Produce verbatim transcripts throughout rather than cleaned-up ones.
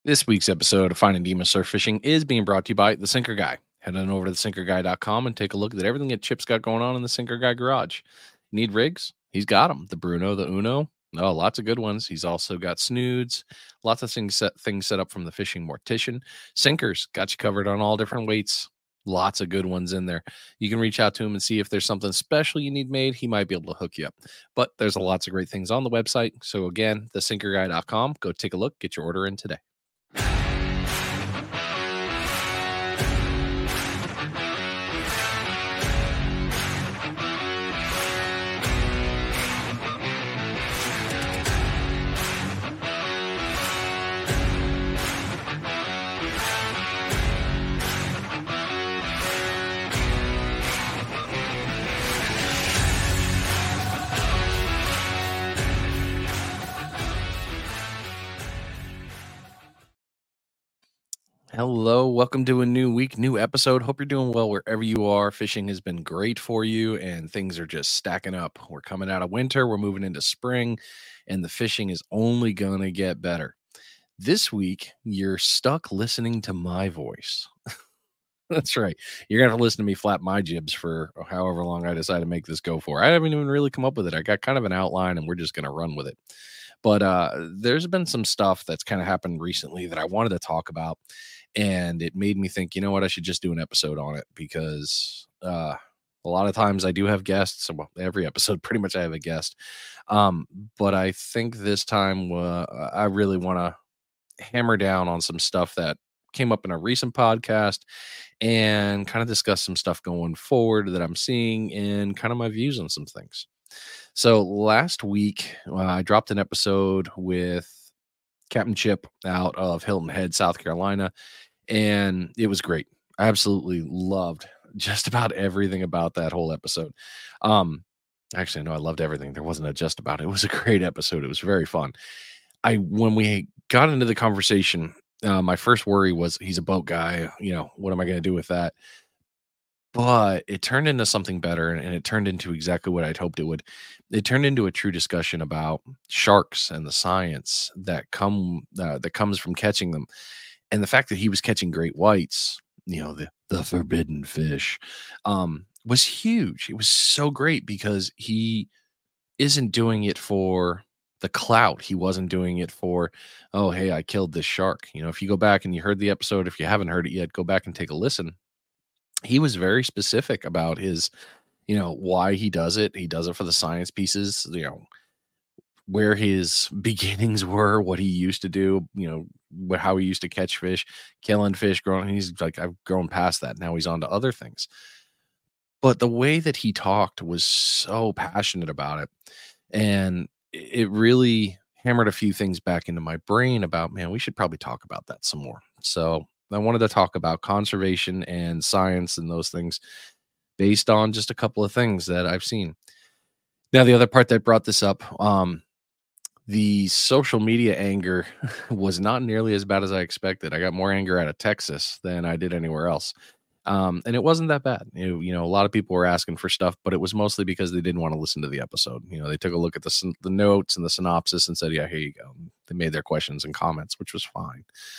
This week's episode of Finding Nemo Surf Fishing is being brought to you by The Sinker Guy. Head on over to the sinker guy dot com and take a look at everything that Chip's got going on in the Sinker Guy garage. Need rigs? He's got them. The Bruno, the Uno. Oh, lots of good ones. He's also got snoods, lots of things set, things set up from the Fishing Mortician. Sinkers, got you covered on all different weights. Lots of good ones in there. You can reach out to him and see if there's something special you need made. He might be able to hook you up. But there's lots of great things on the website. So again, the sinker guy dot com. Go take a look. Get your order in today. Hello, welcome to a new week, new episode. Hope you're doing well wherever you are. Fishing has been great for you and things are just stacking up. We're coming out of winter, we're moving into spring, and the fishing is only going to get better. This week, you're stuck listening to my voice. That's right. You're going to have to listen to me flap my jibs for however long I decide to make this go for. I haven't even really come up with it. I got kind of an outline and we're just going to run with it. But uh, there's been some stuff that's kind of happened recently that I wanted to talk about. And it made me think, you know what, I should just do an episode on it because uh, a lot of times I do have guests. Well, every episode, pretty much I have a guest. Um, but I think this time uh, I really want to hammer down on some stuff that came up in a recent podcast and kind of discuss some stuff going forward that I'm seeing and kind of my views on some things. So last week, uh, I dropped an episode with Captain Chip out of Hilton Head, South Carolina, and it was great. I absolutely loved just about everything about that whole episode. Um, actually, no, I loved everything. There wasn't a just about it. It was a great episode. It was very fun. I when we got into the conversation, uh, my first worry was he's a boat guy. You know, what am I going to do with that? But it turned into something better, and and it turned into exactly what I'd hoped it would. It turned into a true discussion about sharks and the science that come uh, that comes from catching them, and the fact that he was catching great whites, you know, the the forbidden fish, um, was huge. It was so great because he isn't doing it for the clout. He wasn't doing it for, oh, hey, I killed this shark. You know, if you go back and you heard the episode, if you haven't heard it yet, go back and take a listen. He was very specific about his, you know, why he does it. He does it for the science pieces, you know, where his beginnings were, what he used to do, you know, wh- how he used to catch fish, killing fish, growing. He's like, I've grown past that. Now he's on to other things. But the way that he talked was so passionate about it. And it it really hammered a few things back into my brain about, man, we should probably talk about that some more. So I wanted to talk about conservation and science and those things based on just a couple of things that I've seen. Now, the other part that brought this up, um, the social media anger was not nearly as bad as I expected. I got more anger out of Texas than I did anywhere else. Um, and it wasn't that bad. You, you know, a lot of people were asking for stuff, but it was mostly because they didn't want to listen to the episode. You know, they took a look at the syn- the notes and the synopsis and said, "Yeah, here you go." They made their questions and comments, which was fine.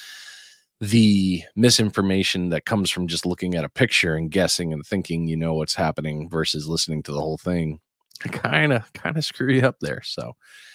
The misinformation that comes from just looking at a picture and guessing and thinking you know what's happening versus listening to the whole thing kind of kind of screw you up there. So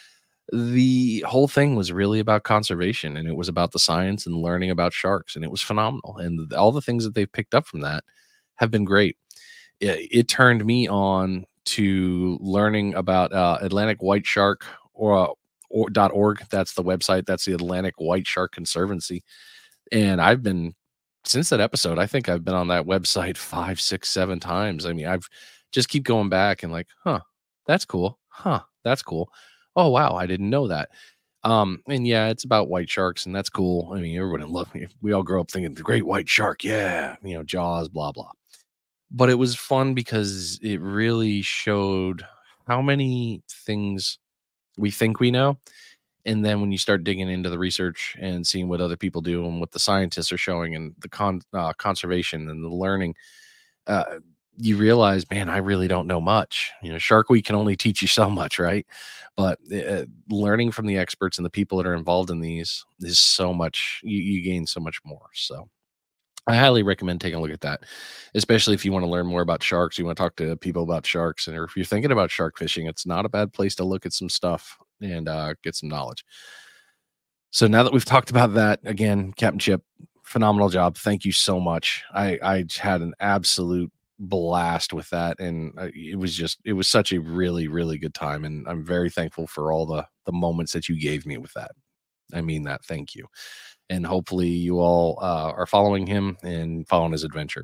the whole thing was really about conservation, and it was about the science and learning about sharks, and it was phenomenal, and all the things that they've picked up from that have been great. It, it turned me on to learning about uh, Atlantic White Shark or, or .org. That's the website. That's the Atlantic White Shark Conservancy. And I've been since that episode, I think I've been on that website five, six, seven times. I mean, I've just keep going back and like, huh, that's cool. Huh, that's cool. Oh wow, I didn't know that. Um, and yeah, it's about white sharks, and that's cool. I mean, everybody love me. We all grow up thinking the great white shark, yeah, you know, Jaws, blah blah. But it was fun because it really showed how many things we think we know, and then when you start digging into the research and seeing what other people do and what the scientists are showing and the con uh, conservation and the learning, uh, you realize, man, I really don't know much. You know, Shark Week can only teach you so much, right? But uh, learning from the experts and the people that are involved in these is so much, you, you gain so much more. So I highly recommend taking a look at that, especially if you want to learn more about sharks. You want to talk to people about sharks, and or if you're thinking about shark fishing, it's not a bad place to look at some stuff and uh, get some knowledge. So now that we've talked about that, again, Captain Chip, phenomenal job. Thank you so much. I I had an absolute blast with that, and uh, it was just it was such a really really good time, and I'm very thankful for all the the moments that you gave me with that. I mean that. Thank you, and hopefully you all uh, are following him and following his adventure.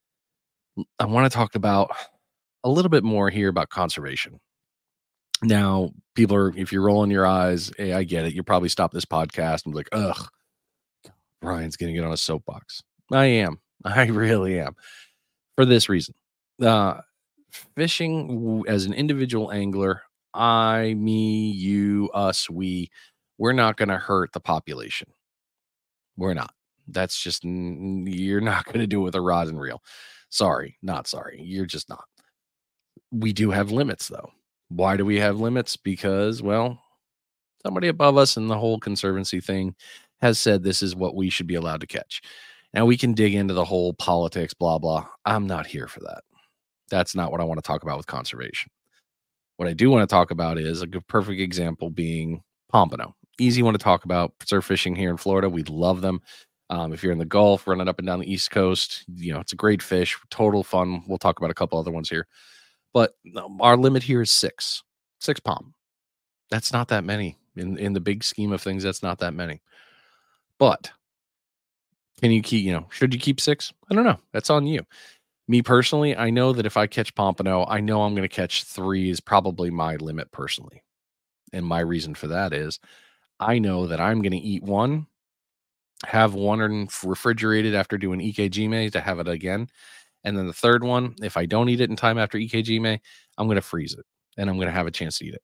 I want to talk about a little bit more here about conservation. Now, people are if you're rolling your eyes, hey, I get it. You probably stop this podcast and be like, ugh, Brian's gonna get on a soapbox. I am. I really am. For this reason. Uh fishing w- as an individual angler, I, me, you, us, we, we're not gonna hurt the population. We're not. That's just n- you're not gonna do it with a rod and reel. Sorry, not sorry. You're just not. We do have limits though. Why do we have limits? Because, well, somebody above us in the whole conservancy thing has said this is what we should be allowed to catch. Now we can dig into the whole politics, blah, blah. I'm not here for that. That's not what I want to talk about with conservation. What I do want to talk about is a good, perfect example being pompano. Easy one to talk about. Surf fishing here in Florida. We love them. Um, if you're in the Gulf, running up and down the East Coast, you know, it's a great fish, total fun. We'll talk about a couple other ones here. But um, our limit here is six, six palm. That's not that many in in the big scheme of things. That's not that many. But can you keep? You know, should you keep six? I don't know. That's on you. Me personally, I know that if I catch pompano, I know I'm going to catch three is probably my limit personally. And my reason for that is I know that I'm going to eat one, have one in refrigerated after doing E K G M E to have it again. And then the third one, if I don't eat it in time after E K G M E, I'm going to freeze it and I'm going to have a chance to eat it.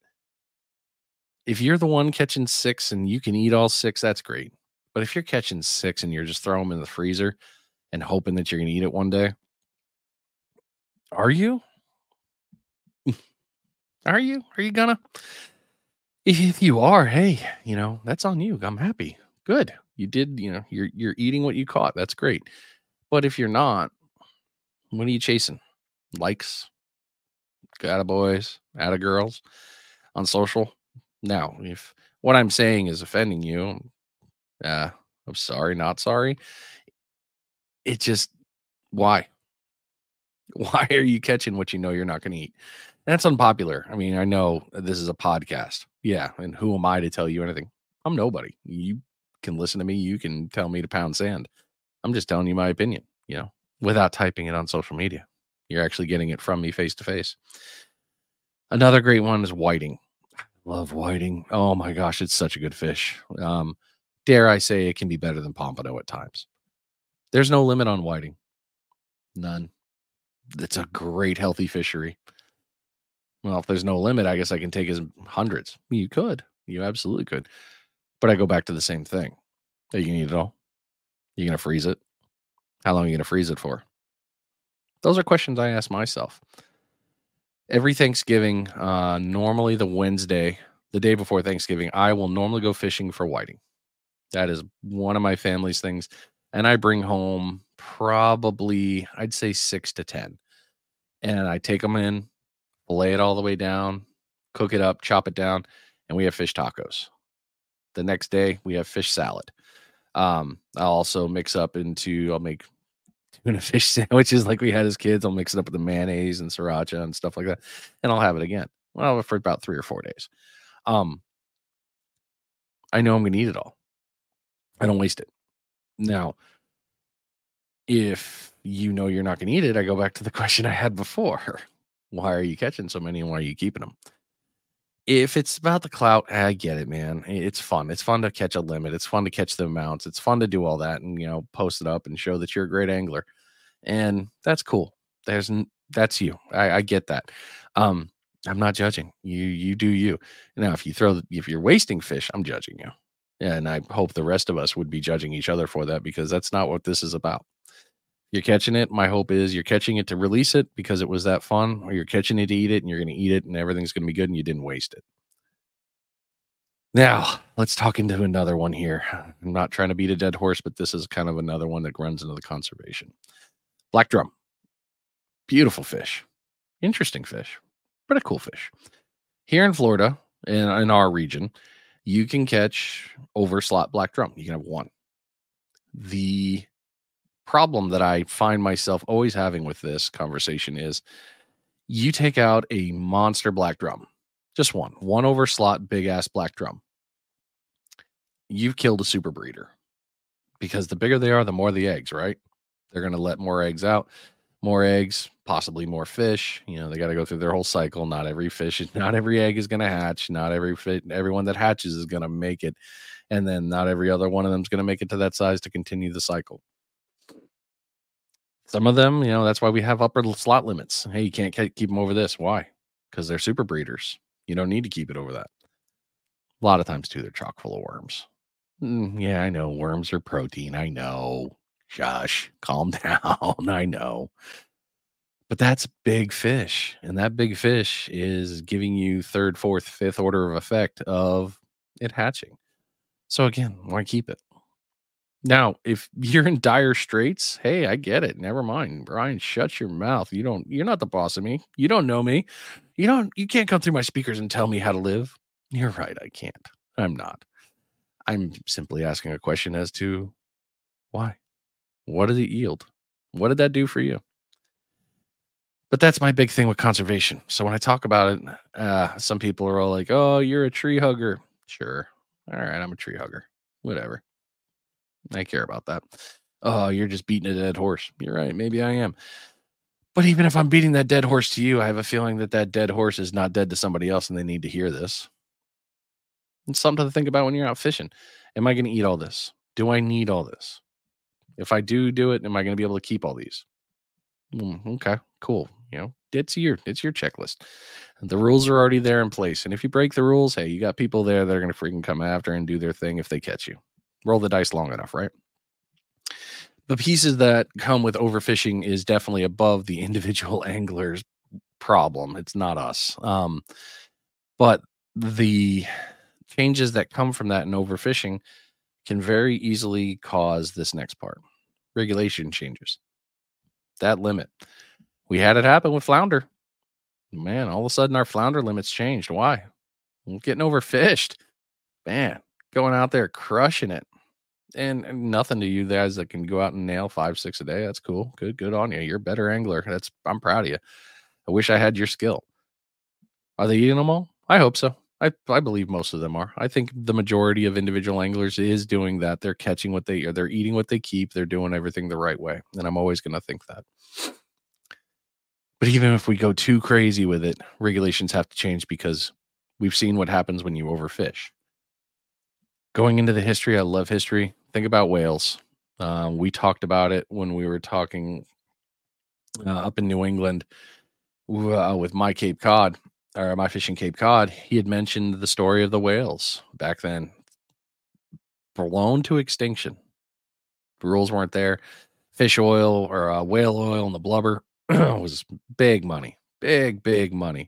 If you're the one catching six and you can eat all six, that's great. But if you're catching six and you're just throwing them in the freezer and hoping that you're going to eat it one day, are you? Are you? Are you gonna? If if you are, hey, you know, that's on you. I'm happy. Good. You did, you know, you're you're eating what you caught. That's great. But if you're not, what are you chasing? Likes, attaboys, girls on social? Now, if what I'm saying is offending you, uh, I'm sorry, not sorry. It just why? Why are you catching what you know you're not gonna eat? That's unpopular. I mean, I know this is a podcast. Yeah. And who am I to tell you anything? I'm nobody. You can listen to me. You can tell me to pound sand. I'm just telling you my opinion, you know, without typing it on social media. You're actually getting it from me face to face. Another great one is whiting. Love whiting. Oh my gosh, it's such a good fish. Um, dare I say it can be better than pompano at times. There's no limit on whiting. None. It's a great healthy fishery. Well, if there's no limit, I guess I can take as hundreds. You could. You absolutely could. But I go back to the same thing. Are you gonna eat it all? You gonna freeze it? How long are you gonna freeze it for? Those are questions I ask myself. Every Thanksgiving, uh, normally the Wednesday, the day before Thanksgiving, I will normally go fishing for whiting. That is one of my family's things. And I bring home probably, I'd say six to ten. And I take them in, lay it all the way down, cook it up, chop it down, and we have fish tacos. The next day, we have fish salad. Um, I'll also mix up into, I'll make tuna fish sandwiches like we had as kids. I'll mix it up with the mayonnaise and sriracha and stuff like that. And I'll have it again. Well, for about three or four days. Um, I know I'm going to eat it all. I don't waste it. Now, if you know you're not going to eat it, I go back to the question I had before. Why are you catching so many and why are you keeping them? If it's about the clout, I get it, man. It's fun. It's fun to catch a limit. It's fun to catch the amounts. It's fun to do all that and, you know, post it up and show that you're a great angler. And that's cool. There's n- that's you. I, I get that. Um, I'm not judging you. You do you. Now, if you throw, if you're wasting fish, I'm judging you. And I hope the rest of us would be judging each other for that because that's not what this is about. You're catching it. My hope is you're catching it to release it because it was that fun, or you're catching it to eat it and you're going to eat it and everything's going to be good and you didn't waste it. Now, let's talk into another one here. I'm not trying to beat a dead horse, but this is kind of another one that runs into the conservation. Black drum, beautiful fish, interesting fish, but a cool fish. Here in Florida, in, in our region, you can catch over slot black drum. You can have one. The problem that I find myself always having with this conversation is you take out a monster black drum, just one, one over slot, big ass black drum. You've killed a super breeder because the bigger they are, the more the eggs, right? They're going to let more eggs out, more eggs, possibly more fish. You know, they got to go through their whole cycle. Not every fish, not every egg is going to hatch. Not every fit, everyone that hatches is going to make it. And then not every other one of them is going to make it to that size to continue the cycle. Some of them, you know, that's why we have upper slot limits. Hey, you can't keep them over this. Why? Because they're super breeders. You don't need to keep it over that. A lot of times, too, they're chock full of worms. Mm, yeah, I know. Worms are protein. I know. Shush. Calm down. I know. But that's big fish. And that big fish is giving you third, fourth, fifth order of effect of it hatching. So again, why keep it? Now, if you're in dire straits, hey, I get it. Never mind. Brian, shut your mouth. You don't, you're not the boss of me. You don't know me. You don't, you can't come through my speakers and tell me how to live. You're right. I can't. I'm not. I'm simply asking a question as to why. What did it yield? What did that do for you? But that's my big thing with conservation. So when I talk about it, uh, some people are all like, oh, you're a tree hugger. Sure. All right. I'm a tree hugger. Whatever. I care about that. Oh, you're just beating a dead horse. You're right. Maybe I am. But even if I'm beating that dead horse to you, I have a feeling that that dead horse is not dead to somebody else and they need to hear this. It's something to think about when you're out fishing. Am I going to eat all this? Do I need all this? If I do do it, am I going to be able to keep all these? Mm, okay, cool. You know, it's your it's your checklist. The rules are already there in place. And if you break the rules, hey, you got people there that are going to freaking come after and do their thing if they catch you. Roll the dice long enough, right? The pieces that come with overfishing is definitely above the individual angler's problem. It's not us. Um, but the changes that come from that in overfishing can very easily cause this next part. Regulation changes. That limit. We had it happen with flounder. Man, all of a sudden our flounder limits changed. Why? We're getting overfished. Man, going out there crushing it. And, and nothing to you guys that can go out and nail five, six a day. That's cool. Good, good on you. You're a better angler. That's I'm proud of you. I wish I had your skill. Are they eating them all? I hope so. I, I believe most of them are. I think the majority of individual anglers is doing that. They're catching what they are. They're eating what they keep. They're doing everything the right way. And I'm always going to think that. But even if we go too crazy with it, regulations have to change because we've seen what happens when you overfish. Going into the history, I love history. Think about whales. Uh, we talked about it when we were talking uh, up in New England uh, with my Cape Cod or my fishing Cape Cod. He had mentioned the story of the whales back then, blown to extinction. The rules weren't there. Fish oil or uh, whale oil and the blubber was big money, big, big money.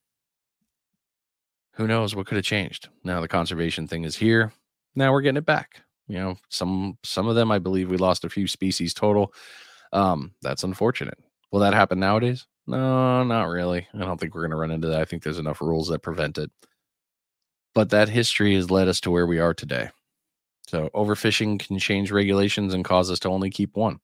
Who knows what could have changed? Now the conservation thing is here. Now we're getting it back. You know, some some of them, I believe we lost a few species total. Um, that's unfortunate. Will that happen nowadays? No, not really. I don't think we're going to run into that. I think there's enough rules that prevent it. But that history has led us to where we are today. So overfishing can change regulations and cause us to only keep one.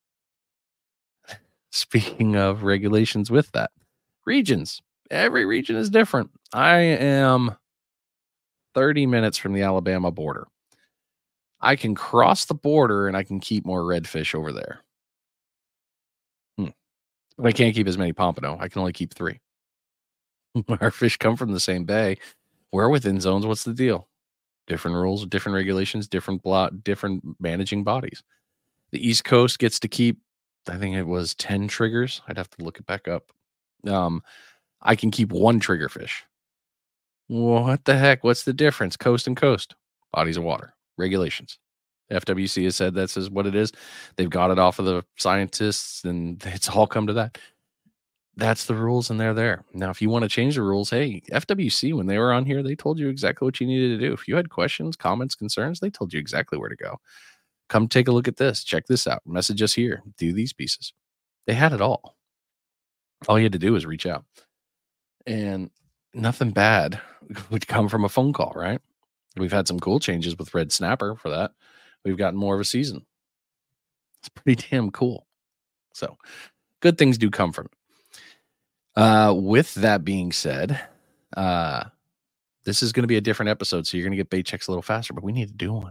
Speaking of regulations with that, regions. Every region is different. I am thirty minutes from the Alabama border. I can cross the border and I can keep more redfish over there. Hmm. But I can't keep as many pompano. I can only keep three. Our fish come from the same bay. We're within zones. What's the deal? Different rules, different regulations, different blot, different managing bodies. The East Coast gets to keep, I think it was ten triggers. I'd have to look it back up. Um, I can keep one trigger fish. What the heck? What's the difference? Coast and coast, bodies of water, regulations. F W C has said this is what it is. They've got it off of the scientists, and it's all come to that. That's the rules, and they're there. Now, if you want to change the rules, hey, F W C, when they were on here, they told you exactly what you needed to do. If you had questions, comments, concerns, they told you exactly where to go. Come take a look at this. Check this out. Message us here. Do these pieces. They had it all. All you had to do was reach out. And nothing bad would come from a phone call, right? We've had some cool changes with Red Snapper for that. We've gotten more of a season. It's pretty damn cool. So good things do come from it. Uh, with that being said, uh, this is going to be a different episode, so you're going to get bait checks a little faster, but we need to do one.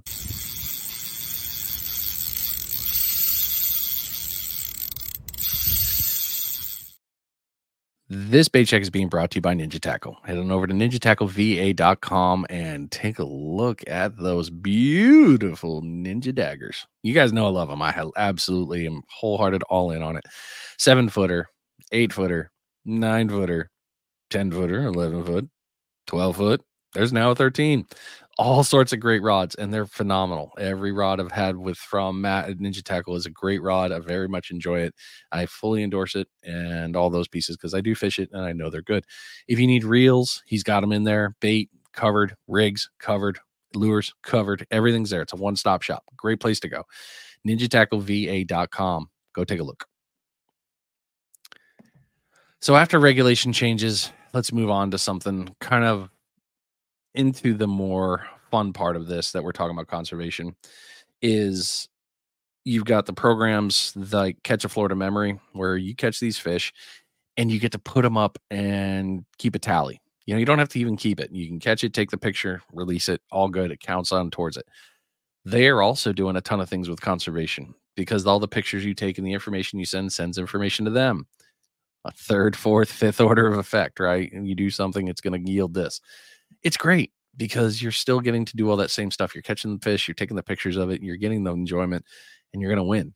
This bait check is being brought to you by Ninja Tackle. Head on over to ninja tackle v a dot com and take a look at those beautiful ninja daggers. You guys know I love them. I absolutely am wholehearted all in on it. Seven footer, eight footer, nine footer, ten footer, eleven foot, twelve foot. There's now a thirteen. All sorts of great rods, and they're phenomenal. Every rod I've had with from Matt at Ninja Tackle is a great rod. I very much enjoy it. I fully endorse it and all those pieces because I do fish it and I know they're good. If you need reels, he's got them in there. Bait covered, rigs covered, lures covered. Everything's there. It's a one-stop shop. Great place to go. ninja tackle v a dot com. Go take a look. So after regulation changes, let's move on to something kind of into the more fun part of this that we're talking about conservation is you've got the programs like Catch a Florida Memory where you catch these fish and you get to put them up and keep a tally. You know, you don't have to even keep it. You can catch it, take the picture, release it, all good. It counts on towards it. They are also doing a ton of things with conservation because all the pictures you take and the information you send sends information to them. A third, fourth, fifth order of effect, right? And you do something, it's going to yield this. It's great because you're still getting to do all that same stuff. You're catching the fish, you're taking the pictures of it, you're getting the enjoyment, and you're going to win.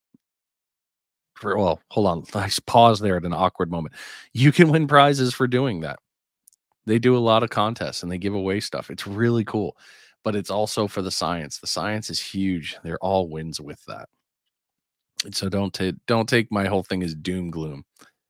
For well, hold on. I pause there at an awkward moment. You can win prizes for doing that. They do a lot of contests and they give away stuff. It's really cool, but it's also for the science. The science is huge. They're all wins with that. And so don't take don't take my whole thing as doom gloom.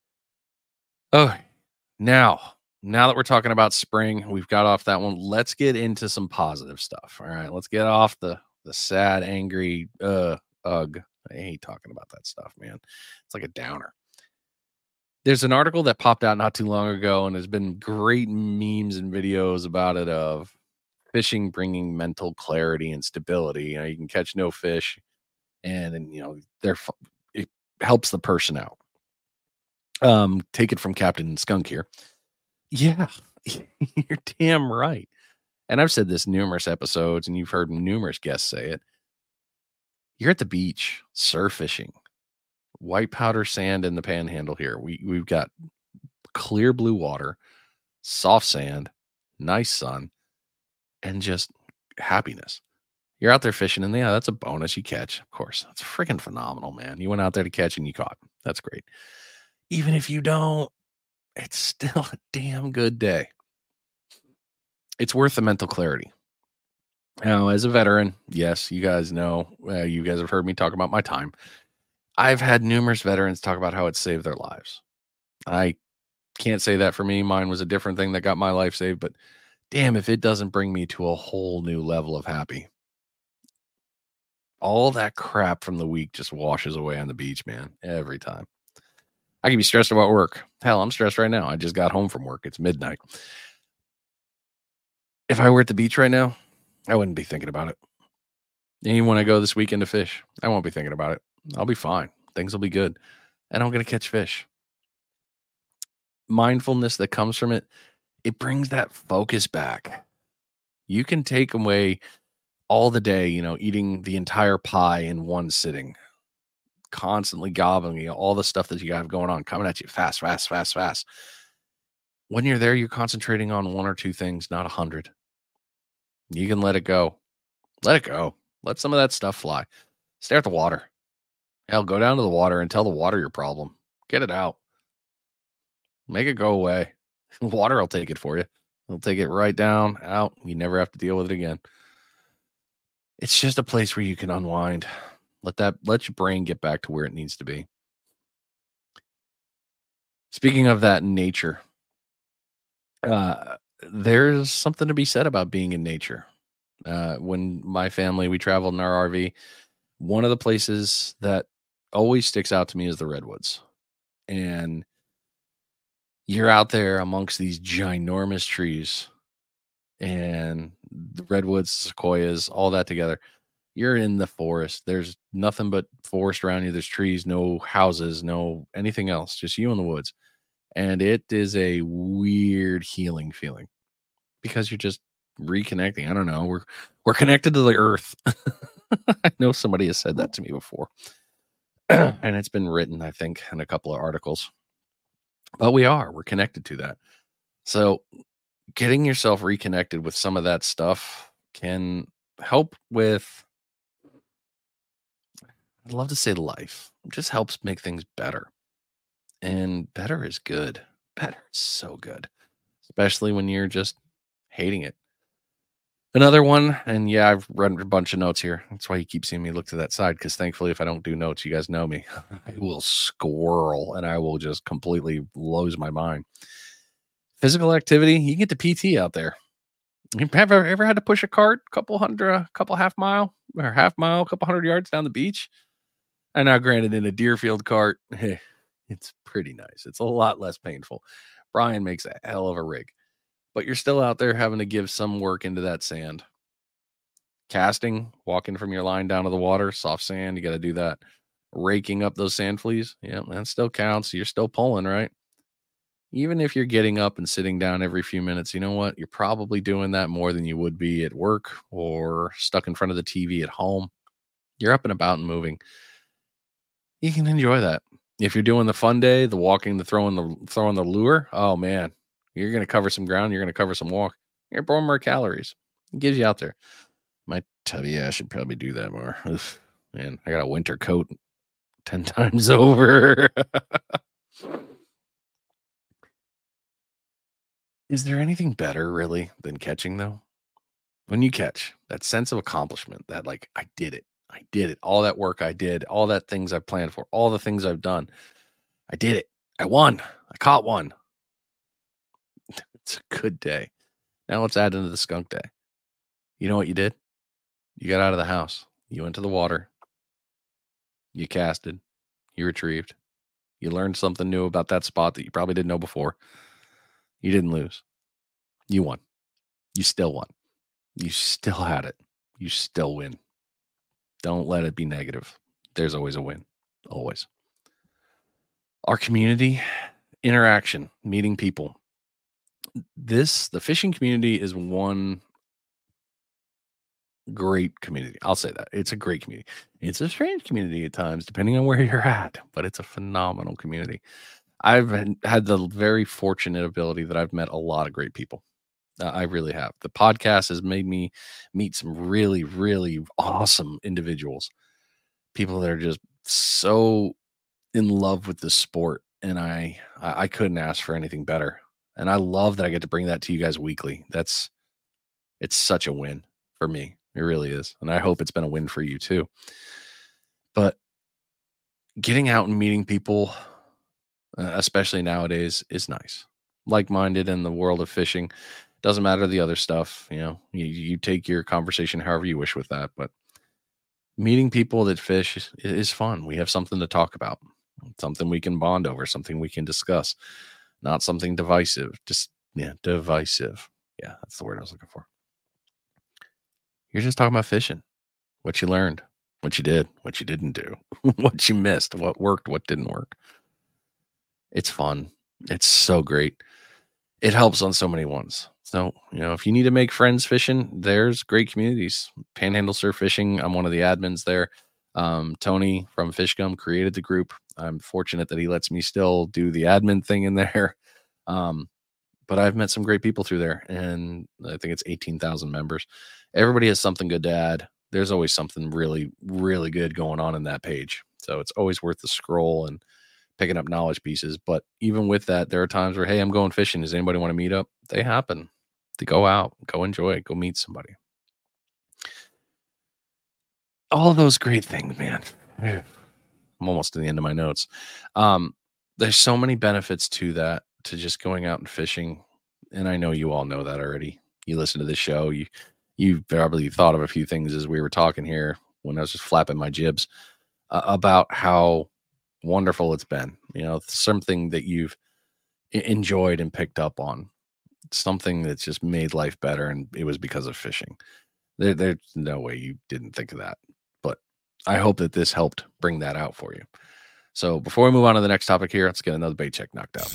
Oh, now Now that we're talking about spring, we've got off that one. Let's get into some positive stuff. All right. Let's get off the the sad, angry, uh, ugh. I hate talking about that stuff, man. It's like a downer. There's an article that popped out not too long ago, and there's been great memes and videos about it of fishing bringing mental clarity and stability. You know, you can catch no fish, and, and you know, they're it helps the person out. Um, take it from Captain Skunk here. Yeah, you're damn right. And I've said this numerous episodes, and you've heard numerous guests say it. You're at the beach, surf fishing, white powder sand in the panhandle here. We we've got clear blue water, soft sand, nice sun, and just happiness. You're out there fishing, and yeah, that's a bonus you catch. Of course, that's freaking phenomenal, man. You went out there to catch and you caught. That's great. Even if you don't, it's still a damn good day. It's worth the mental clarity. Now, as a veteran, yes, you guys know, uh, you guys have heard me talk about my time. I've had numerous veterans talk about how it saved their lives. I can't say that for me. Mine was a different thing that got my life saved, but damn, if it doesn't bring me to a whole new level of happy. All that crap from the week just washes away on the beach, man, every time. I can be stressed about work. Hell, I'm stressed right now. I just got home from work. It's midnight. If I were at the beach right now, I wouldn't be thinking about it. And when I go this weekend to fish, I won't be thinking about it. I'll be fine. Things will be good. And I'm going to catch fish. Mindfulness that comes from it, it brings that focus back. You can take away all the day, you know, eating the entire pie in one sitting, constantly gobbling, you know, all the stuff that you have going on, coming at you fast, fast, fast, fast. When you're there, you're concentrating on one or two things, not a hundred. You can let it go. Let it go. Let some of that stuff fly. Stare at the water. Hell, go down to the water and tell the water your problem. Get it out. Make it go away. Water will take it for you. It'll take it right down, out. You never have to deal with it again. It's just a place where you can unwind. Let that let your brain get back to where it needs to be. Speaking of that nature, uh, there's something to be said about being in nature. Uh, when my family we traveled in our R V, one of the places that always sticks out to me is the redwoods. And you're out there amongst these ginormous trees and the redwoods, sequoias, all that together. You're in the forest. There's nothing but forest around you. There's trees, no houses, no anything else, just you in the woods. And it is a weird healing feeling because you're just reconnecting. I don't know. We're we're connected to the earth. I know somebody has said that to me before. And it's been written, I think, in a couple of articles. But we are. We're connected to that. So getting yourself reconnected with some of that stuff can help with, I'd love to say life. It just helps make things better. And better is good. Better is so good, especially when you're just hating it. Another one, and yeah, I've run a bunch of notes here. That's why you keep seeing me look to that side, because thankfully, if I don't do notes, you guys know me. I will squirrel and I will just completely lose my mind. Physical activity, you can get to P T out there. You have ever, ever had to push a cart a couple hundred, a couple half mile or half mile, a couple hundred yards down the beach? And now, granted, in a Deerfield cart, hey, it's pretty nice. It's a lot less painful. Brian makes a hell of a rig, but you're still out there having to give some work into that sand. Casting, walking from your line down to the water, soft sand, you got to do that. Raking up those sand fleas, yeah, that still counts. You're still pulling, right? Even if you're getting up and sitting down every few minutes, you know what? You're probably doing that more than you would be at work or stuck in front of the T V at home. You're up and about and moving. You can enjoy that. If you're doing the fun day, the walking, the throwing, the throwing the lure, oh man, you're going to cover some ground. You're going to cover some walk. You're burning more calories. It gives you out there. My tell you, I should probably do that more. Oof, man, I got a winter coat ten times over. Is there anything better really than catching though? When you catch that sense of accomplishment, that like, I did it. I did it. All that work I did, all that things I planned for, all the things I've done. I did it. I won. I caught one. It's a good day. Now let's add into the skunk day. You know what you did? You got out of the house. You went to the water. You casted. You retrieved. You learned something new about that spot that you probably didn't know before. You didn't lose. You won. You still won. You still had it. You still win. Don't let it be negative. There's always a win. Always. Our community interaction, meeting people. This, the fishing community is one great community. I'll say that. It's a great community. It's a strange community at times, depending on where you're at, but it's a phenomenal community. I've had had the very fortunate ability that I've met a lot of great people. Uh, I really have. The podcast has made me meet some really, really awesome individuals, people that are just so in love with the sport, and I, I I couldn't ask for anything better. And I love that I get to bring that to you guys weekly. That's it's such a win for me. It really is, and I hope it's been a win for you too. But getting out and meeting people, uh, especially nowadays, is nice. Like-minded in the world of fishing. Doesn't matter the other stuff, you know. You, you take your conversation however you wish with that, but meeting people that fish is, is fun. We have something to talk about, something we can bond over, something we can discuss, not something divisive. Just yeah, divisive. Yeah, that's the word I was looking for. You're just talking about fishing, what you learned, what you did, what you didn't do, what you missed, what worked, what didn't work. It's fun. It's so great. It helps on so many ones. So, you know, if you need to make friends fishing, there's great communities. Panhandle Surf Fishing, I'm one of the admins there. Um, Tony from Fishgum created the group. I'm fortunate that he lets me still do the admin thing in there. Um, but I've met some great people through there, and I think it's eighteen thousand members. Everybody has something good to add. There's always something really, really good going on in that page. So it's always worth the scroll and picking up knowledge pieces. But even with that, there are times where, hey, I'm going fishing. Does anybody want to meet up? They happen to go out, go enjoy it, go meet somebody. All those great things, man. Yeah. I'm almost to the end of my notes. Um, there's so many benefits to that, to just going out and fishing, and I know you all know that already. You listen to this show, you you probably thought of a few things as we were talking here when I was just flapping my jibs uh, about how wonderful it's been. You know, something that you've e- enjoyed and picked up on, something that's just made life better, and it was because of fishing. There, there's no way you didn't think of that, but I hope that this helped bring that out for you. So before we move on to the next topic here, let's get another bait check knocked out.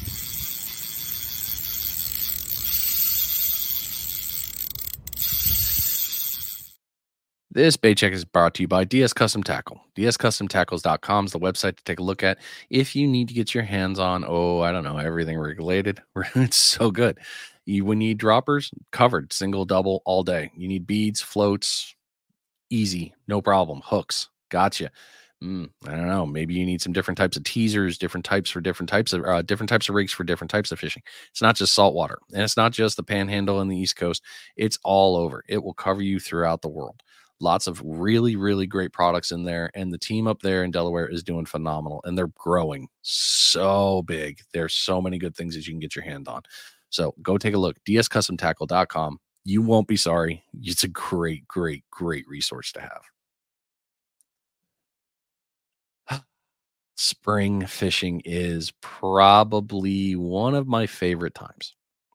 This bait check is brought to you by D S Custom Tackle. D S Custom Tackles dot com is the website to take a look at if you need to get your hands on, oh, I don't know, everything regulated. It's so good. You would need droppers covered, single, double, all day. You need beads, floats, easy, no problem. Hooks, gotcha. Mm, I don't know. Maybe you need some different types of teasers, different types for different types of uh, different types of rigs for different types of fishing. It's not just saltwater, and it's not just the Panhandle and the East Coast. It's all over. It will cover you throughout the world. Lots of really, really great products in there, and the team up there in Delaware is doing phenomenal, and they're growing so big. There's so many good things that you can get your hand on. So go take a look. D S Custom Tackle dot com. You won't be sorry. It's a great, great, great resource to have. Spring fishing is probably one of my favorite times.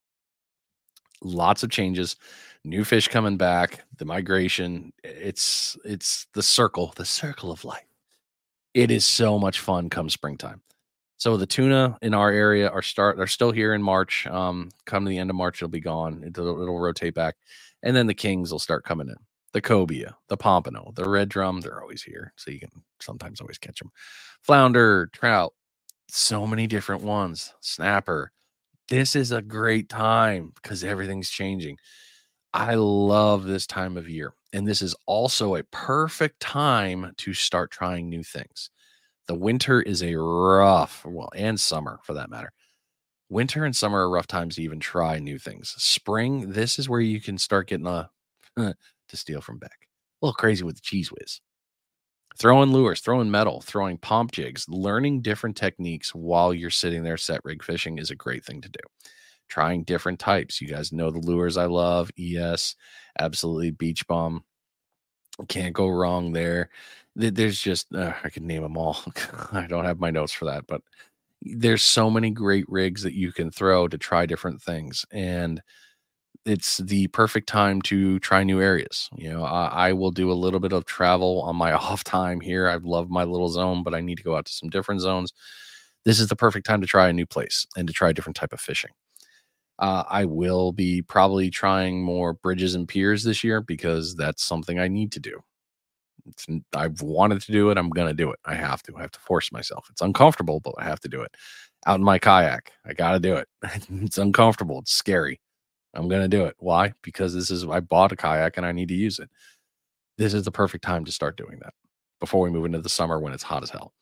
Lots of changes, new fish coming back, the migration. It's it's the circle, the circle of life. It is so much fun come springtime. So the tuna in our area are start are still here in March. Um, come to the end of March, it'll be gone. It'll, it'll rotate back, and then the kings will start coming in. The cobia, the pompano, the red drum, they're always here, so you can sometimes always catch them. Flounder, trout, so many different ones. Snapper. This is a great time because everything's changing. I love this time of year, and this is also a perfect time to start trying new things. The winter is a rough, well, and summer for that matter. Winter and summer are rough times to even try new things. Spring, this is where you can start getting a to steal from Beck. A little crazy with the cheese whiz. Throwing lures, throwing metal, throwing pomp jigs, learning different techniques while you're sitting there set rig fishing is a great thing to do. Trying different types. You guys know the lures I love. E S, absolutely. Beach Bum. Can't go wrong there. There's just, uh, I could name them all. I don't have my notes for that, but there's so many great rigs that you can throw to try different things. And it's the perfect time to try new areas. You know, I, I will do a little bit of travel on my off time here. I love my little zone, but I need to go out to some different zones. This is the perfect time to try a new place and to try a different type of fishing. Uh, I will be probably trying more bridges and piers this year because that's something I need to do. It's, I've wanted to do it. I'm going to do it. I have to. I have to force myself. It's uncomfortable, but I have to do it. Out in my kayak, I got to do it. It's uncomfortable. It's scary. I'm going to do it. Why? Because this is, I bought a kayak and I need to use it. This is the perfect time to start doing that before we move into the summer when it's hot as hell.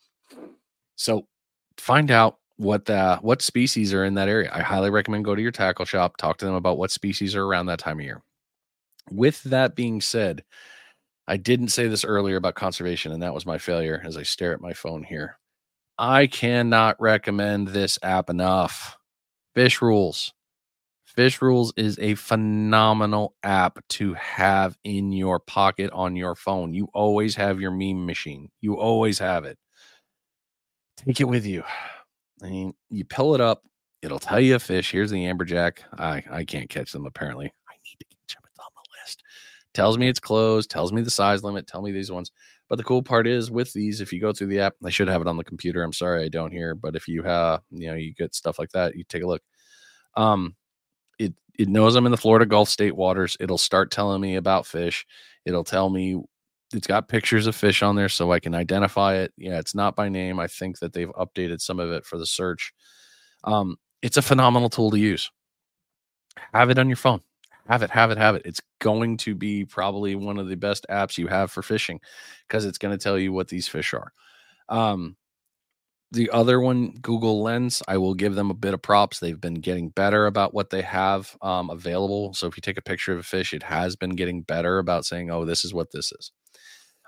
So find out what the, what species are in that area. I highly recommend go to your tackle shop, talk to them about what species are around that time of year. With that being said, I didn't say this earlier about conservation, and that was my failure as I stare at my phone here. I cannot recommend this app enough. Fish Rules. Fish Rules is a phenomenal app to have in your pocket on your phone. You always have your meme machine. You always have it. Take it with you. I mean, you pull it up. It'll tell you a fish. Here's the amberjack. I, I can't catch them, apparently. I need to catch them. It's on the list. Tells me it's closed. Tells me the size limit. Tell me these ones. But the cool part is with these, if you go through the app, I should have it on the computer. I'm sorry I don't here. But if you have, you know, you get stuff like that, you take a look. Um, it it knows I'm in the Florida Gulf State waters. It'll start telling me about fish. It'll tell me it's got pictures of fish on there so I can identify it. Yeah, it's not by name. I think that they've updated some of it for the search. Um, it's a phenomenal tool to use. Have it on your phone. Have it, have it, have it. It's going to be probably one of the best apps you have for fishing because it's going to tell you what these fish are. Um, the other one, Google Lens, I will give them a bit of props. They've been getting better about what they have um, available. So if you take a picture of a fish, it has been getting better about saying, oh, this is what this is.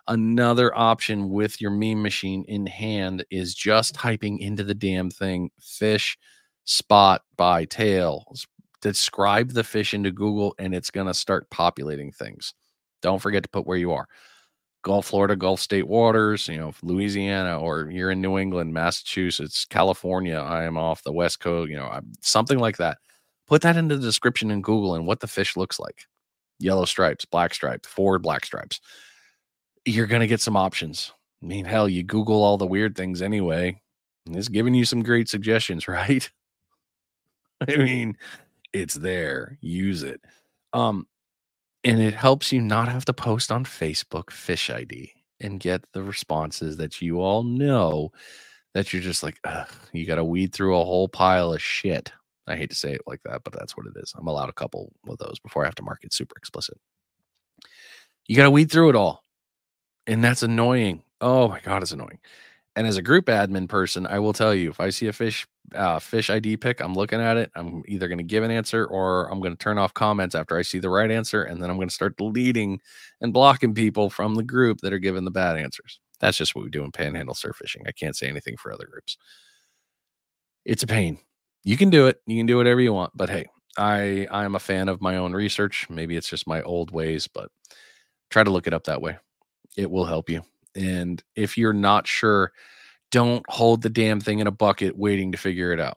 Another option with your meme machine in hand is just typing into the damn thing fish spot by tail. S- Describe the fish into Google and it's going to start populating things. Don't forget to put where you are. Gulf Florida, Gulf State waters, you know, Louisiana, or you're in New England, Massachusetts, California. I am off the West Coast, you know, I'm- something like that. Put that into the description in Google and what the fish looks like. Yellow stripes, black stripes, forward black stripes. You're going to get some options. I mean, hell, you Google all the weird things anyway. And it's giving you some great suggestions, right? I mean, it's there. Use it. Um, and it helps you not have to post on Facebook Fish I D and get the responses that you all know that you're just like, ugh, you got to weed through a whole pile of shit. I hate to say it like that, but that's what it is. I'm allowed a couple of those before I have to mark it super explicit. You got to weed through it all. And that's annoying. Oh my God, it's annoying. And as a group admin person, I will tell you, if I see a fish uh, fish I D pick, I'm looking at it. I'm either going to give an answer or I'm going to turn off comments after I see the right answer. And then I'm going to start deleting and blocking people from the group that are giving the bad answers. That's just what we do in Panhandle surf fishing. I can't say anything for other groups. It's a pain. You can do it. You can do whatever you want. But hey, I I am a fan of my own research. Maybe it's just my old ways, but try to look it up that way. It will help you. And if you're not sure, don't hold the damn thing in a bucket waiting to figure it out.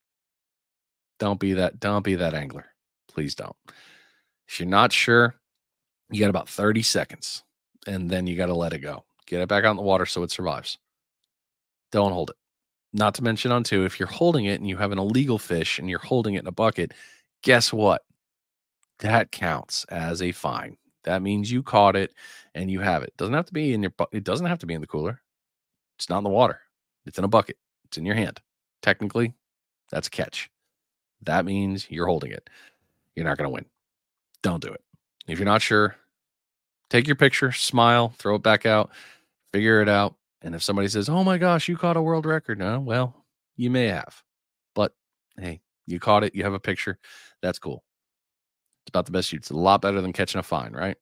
Don't be that don't be that angler. Please don't. If you're not sure, you got about thirty seconds and then you got to let it go. Get it back out in the water so it survives. Don't hold it. Not to mention on two, if you're holding it and you have an illegal fish and you're holding it in a bucket, guess what? That counts as a fine. That means you caught it and you have it. Doesn't have to be in your bu- it doesn't have to be in the cooler. It's not in the water. It's in a bucket. It's in your hand. Technically, that's a catch. That means you're holding it. You're not going to win. Don't do it. If you're not sure, take your picture, smile, throw it back out, figure it out. And if somebody says, "Oh my gosh, you caught a world record." No, well, you may have. But hey, you caught it. You have a picture. That's cool. It's about the best. It's a lot better than catching a fine, right?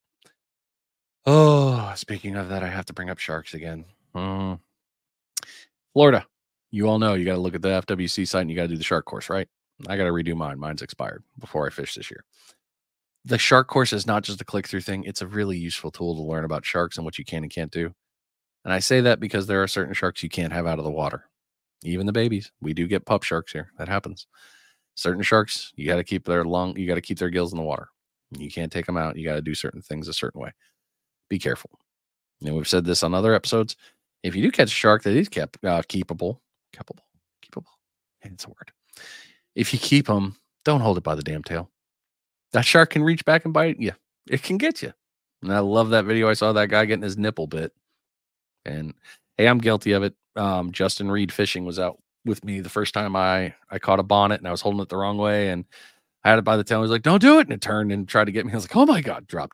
Oh, speaking of that, I have to bring up sharks again. Mm. Florida. You all know you got to look at the F W C site and you got to do the shark course, right? I got to redo mine. Mine's expired before I fish this year. The shark course is not just a click through thing. It's a really useful tool to learn about sharks and what you can and can't do. And I say that because there are certain sharks you can't have out of the water. Even the babies. We do get pup sharks here. That happens. Certain sharks, you got to keep their lung, you got to keep their gills in the water. You can't take them out. You got to do certain things a certain way. Be careful. And we've said this on other episodes. If you do catch a shark that is kept uh, keepable, keepable, keepable, it's a word. If you keep them, don't hold it by the damn tail. That shark can reach back and bite you. It can get you. And I love that video. I saw that guy getting his nipple bit. And hey, I'm guilty of it. Um, Justin Reed Fishing was out with me the first time I I caught a bonnet and I was holding it the wrong way and I had it by the tail. He was like, "Don't do it!" And it turned and tried to get me. I was like, "Oh my god!" Dropped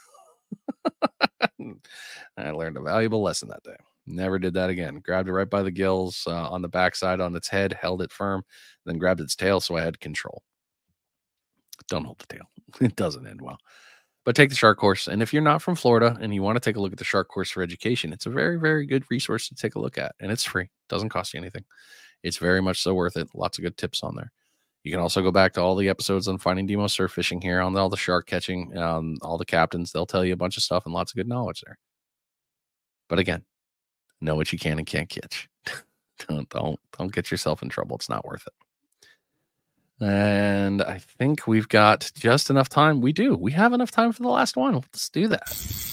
it. I learned a valuable lesson that day. Never did that again. Grabbed it right by the gills uh, on the backside on its head, held it firm, then grabbed its tail so I had control. Don't hold the tail. It doesn't end well. But take the shark course. And if you're not from Florida and you want to take a look at the shark course for education, it's a very, very good resource to take a look at. And it's free. Doesn't cost you anything. It's very much so worth it. Lots of good tips on there. You can also go back to all the episodes on Finding Nemo surf fishing here on all the shark catching, um, all the captains. They'll tell you a bunch of stuff and lots of good knowledge there. But again, know what you can and can't catch. don't don't don't get yourself in trouble. It's not worth it. And I think we've got just enough time. We do. We have enough time for the last one. Let's do that.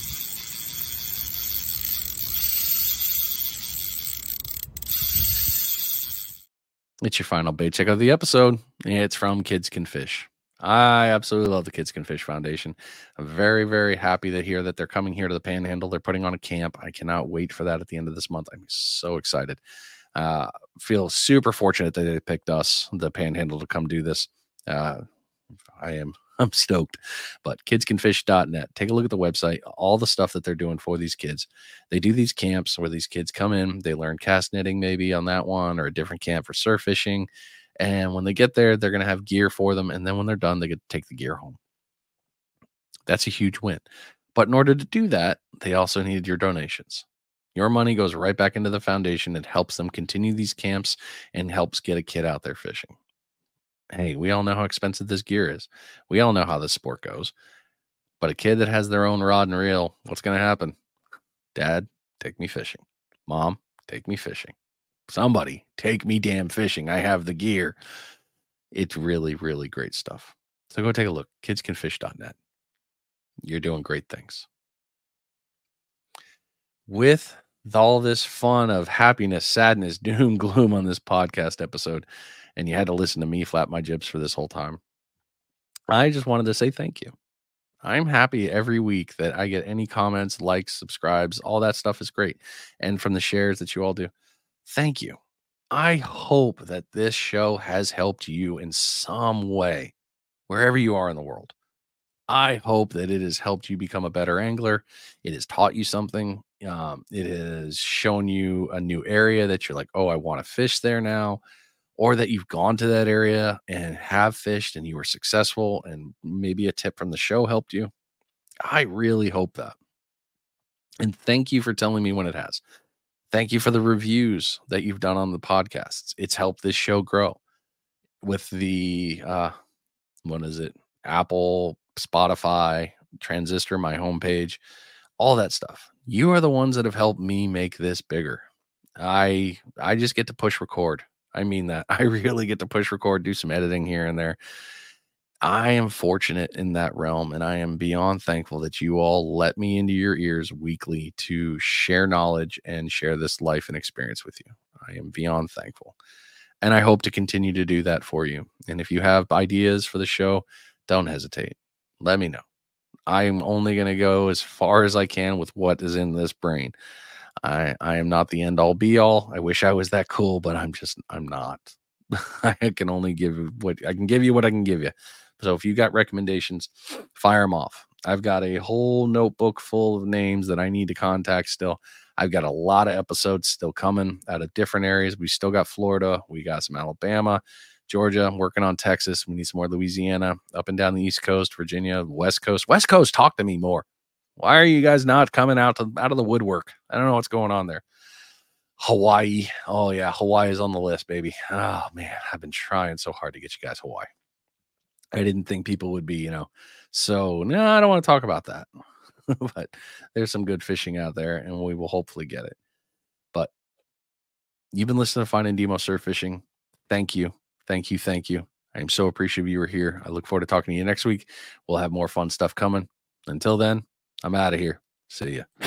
It's your final bait check of the episode. It's from Kids Can Fish. I absolutely love the Kids Can Fish Foundation. I'm very, very happy to hear that they're coming here to the Panhandle. They're putting on a camp. I cannot wait for that at the end of this month. I'm so excited. Uh, feel super fortunate that they picked us, the Panhandle, to come do this. Uh, I am I'm stoked. But kids can fish dot net. Take a look at the website, all the stuff that they're doing for these kids. They do these camps where these kids come in, they learn cast knitting maybe on that one, or a different camp for surf fishing. And when they get there, they're going to have gear for them. And then when they're done, they get to take the gear home. That's a huge win. But in order to do that, they also needed your donations. Your money goes right back into the foundation. It helps them continue these camps and helps get a kid out there fishing. Hey, we all know how expensive this gear is. We all know how this sport goes. But a kid that has their own rod and reel, what's going to happen? Dad, take me fishing. Mom, take me fishing. Somebody, take me damn fishing. I have the gear. It's really, really great stuff. So go take a look. kids can fish dot net. You're doing great things. With all this fun of happiness, sadness, doom, gloom on this podcast episode, and you had to listen to me flap my jibs for this whole time, I just wanted to say thank you. I'm happy every week that I get any comments, likes, subscribes, all that stuff is great. And from the shares that you all do, thank you. I hope that this show has helped you in some way, wherever you are in the world. I hope that it has helped you become a better angler. It has taught you something. Um, it has shown you a new area that you're like, oh, I want to fish there now. Or that you've gone to that area and have fished and you were successful and maybe a tip from the show helped you. I really hope that. And thank you for telling me when it has. Thank you for the reviews that you've done on the podcasts. It's helped this show grow with the, uh, what is it? Apple, Spotify, Transistor, my homepage, all that stuff. You are the ones that have helped me make this bigger. I I just get to push record. I mean that. I really get to push record, do some editing here and there. I am fortunate in that realm, and I am beyond thankful that you all let me into your ears weekly to share knowledge and share this life and experience with you. I am beyond thankful. And I hope to continue to do that for you. And if you have ideas for the show, don't hesitate. Let me know. I'm only going to go as far as I can with what is in this brain. I, I am not the end all be all. I wish I was that cool, but I'm just, I'm not. I can only give what I can give you what I can give you. So if you got recommendations, fire them off. I've got a whole notebook full of names that I need to contact still. I've got a lot of episodes still coming out of different areas. We still got Florida. We got some Alabama, Georgia. I'm working on Texas. We need some more Louisiana, up and down the East Coast, Virginia, West Coast. West Coast, talk to me more. Why are you guys not coming out to out of the woodwork? I don't know what's going on there. Hawaii. Oh, yeah. Hawaii is on the list, baby. Oh, man. I've been trying so hard to get you guys Hawaii. I didn't think people would be, you know, so no, I don't want to talk about that. But there's some good fishing out there, and we will hopefully get it. But you've been listening to Finding Demo Surf Fishing. Thank you. Thank you. Thank you. I am so appreciative you were here. I look forward to talking to you next week. We'll have more fun stuff coming. Until then, I'm out of here. See ya.